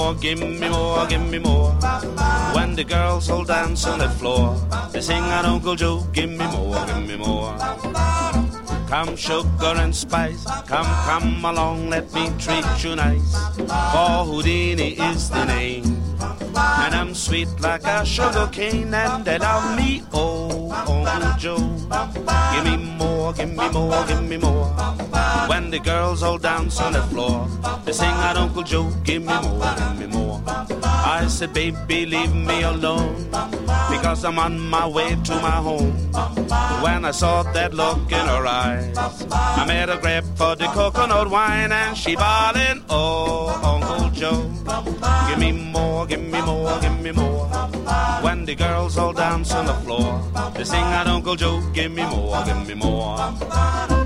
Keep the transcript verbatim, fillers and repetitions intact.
more, give me more, give me more. When the girls all dance on the floor, they sing out Uncle Joe, give me more, give me more. Come sugar and spice, come, come along, let me treat you nice. For Houdini is the name, and I'm sweet like a sugar cane, and they love me, oh, Uncle Joe. Give me more, give me more, give me more. When the girls all dance on the floor, they sing out Uncle Joe, give me more, give me more. I said, baby, leave me alone, because I'm on my way to my home. When I saw that look in her eyes, I made a grab for the coconut wine, and she bawling, oh, Uncle Joe. Give me more, give me more, give me more. When the girls all dance on the floor, they sing out Uncle Joe, give me more, give me more.